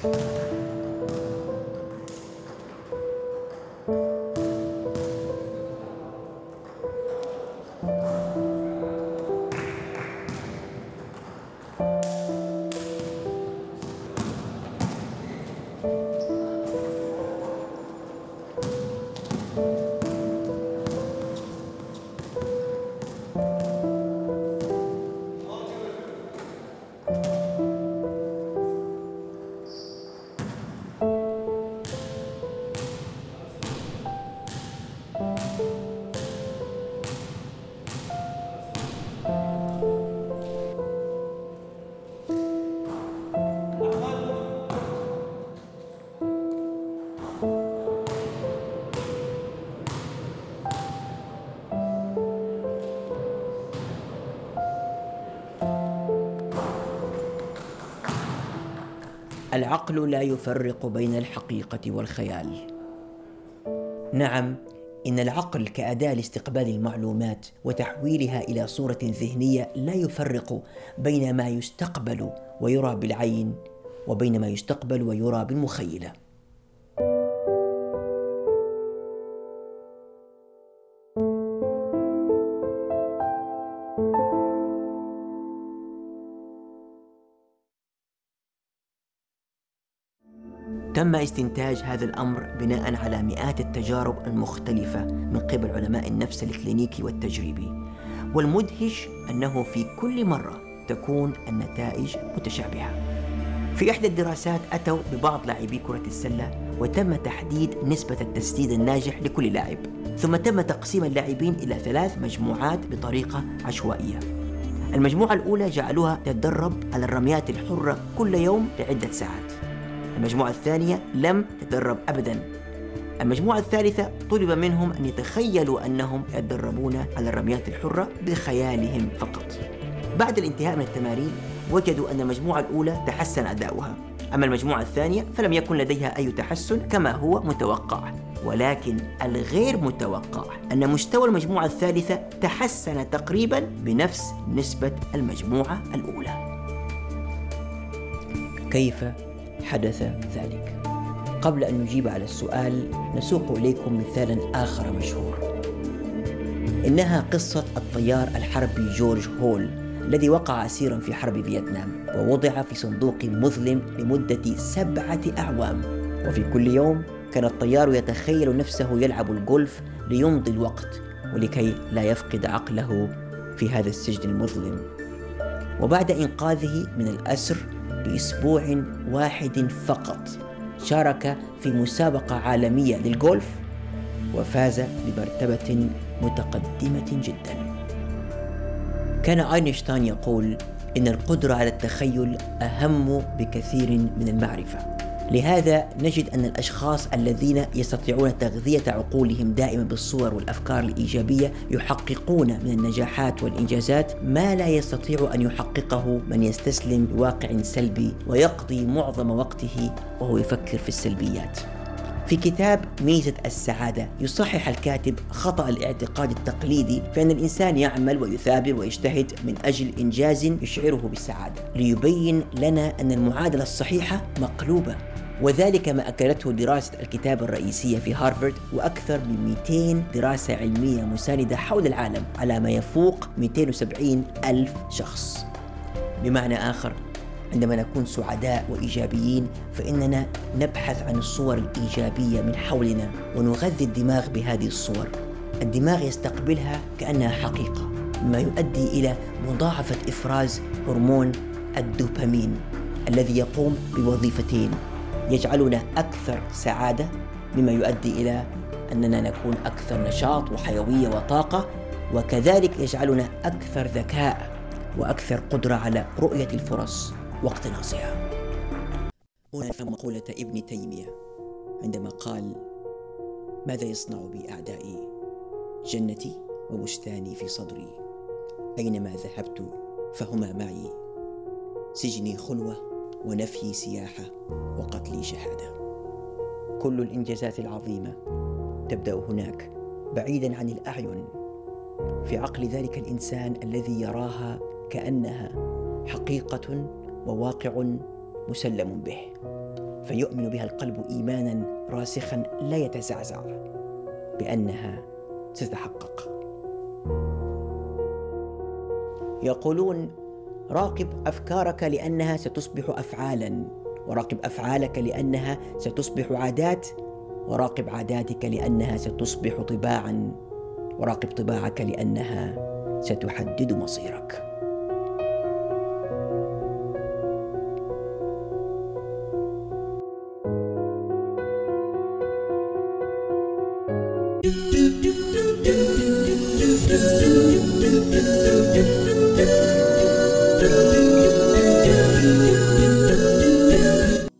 العقل لا يفرق بين الحقيقة والخيال. نعم، إن العقل كأداة لاستقبال المعلومات وتحويلها إلى صورة ذهنية لا يفرق بين ما يستقبل ويرى بالعين وبين ما يستقبل ويرى بالمخيلة. تم استنتاج هذا الأمر بناء على مئات التجارب المختلفة من قبل علماء النفس الكلينيكي والتجريبي، والمدهش أنه في كل مرة تكون النتائج متشابهة. في إحدى الدراسات أتوا ببعض لاعبي كرة السلة وتم تحديد نسبة التسديد الناجح لكل لاعب، ثم تم تقسيم اللاعبين إلى 3 مجموعات بطريقة عشوائية. المجموعة الأولى جعلوها تتدرب على الرميات الحرة كل يوم لعدة ساعات. المجموعة الثانية لم تتدرب أبداً. المجموعة الثالثة طلب منهم أن يتخيلوا أنهم يتدربون على الرميات الحرة بخيالهم فقط. بعد الانتهاء من التمارين وجدوا أن المجموعة الأولى تحسن أداؤها، أما المجموعة الثانية فلم يكن لديها أي تحسن كما هو متوقع. ولكن الغير متوقع أن مستوى المجموعة الثالثة تحسن تقريباً بنفس نسبة المجموعة الأولى. كيف حدث ذلك؟ قبل أن نجيب على السؤال نسوق إليكم مثالا آخر مشهور. إنها قصة الطيار الحربي جورج هول الذي وقع أسيرا في حرب فيتنام ووضع في صندوق مظلم لمدة 7 أعوام، وفي كل يوم كان الطيار يتخيل نفسه يلعب الجولف ليمضي الوقت ولكي لا يفقد عقله في هذا السجن المظلم. وبعد إنقاذه من الأسر بأسبوع واحد فقط شارك في مسابقة عالمية للجولف وفاز بمرتبة متقدمة جدا. كان أينشتاين يقول إن القدرة على التخيل أهم بكثير من المعرفة. لهذا نجد أن الأشخاص الذين يستطيعون تغذية عقولهم دائما بالصور والأفكار الإيجابية يحققون من النجاحات والإنجازات ما لا يستطيع أن يحققه من يستسلم لواقع سلبي ويقضي معظم وقته وهو يفكر في السلبيات. في كتاب ميزة السعادة يصحح الكاتب خطأ الاعتقاد التقليدي في أن الإنسان يعمل ويثابر ويجتهد من أجل إنجاز يشعره بالسعادة، ليبين لنا أن المعادلة الصحيحة مقلوبة. وذلك ما أكدته دراسة الكتاب الرئيسية في هارفارد وأكثر من 200 دراسة علمية مساندة حول العالم على ما يفوق 270 ألف شخص. بمعنى آخر، عندما نكون سعداء وإيجابيين فإننا نبحث عن الصور الإيجابية من حولنا ونغذي الدماغ بهذه الصور. الدماغ يستقبلها كأنها حقيقة، مما يؤدي إلى مضاعفة إفراز هرمون الدوبامين الذي يقوم بوظيفتين: يجعلنا أكثر سعادة مما يؤدي إلى أننا نكون أكثر نشاط وحيوية وطاقة، وكذلك يجعلنا أكثر ذكاء وأكثر قدرة على رؤية الفرص واقتناصها. هنا نفهم مقولة ابن تيمية عندما قال: ماذا يصنع بي أعدائي؟ جنتي وبستاني في صدري، أينما ذهبت فهما معي، سجني خلوة ونفيي سياحة وقتلي شهادة. كل الإنجازات العظيمة تبدأ هناك بعيدا عن الأعين، في عقل ذلك الإنسان الذي يراها كأنها حقيقة وواقع مسلم به. فيؤمن بها القلب إيمانا راسخا لا يتزعزع بأنها ستتحقق. يقولون: راقب أفكارك لأنها ستصبح أفعالا، وراقب أفعالك لأنها ستصبح عادات، وراقب عاداتك لأنها ستصبح طباعا، وراقب طباعك لأنها ستحدد مصيرك. do do do do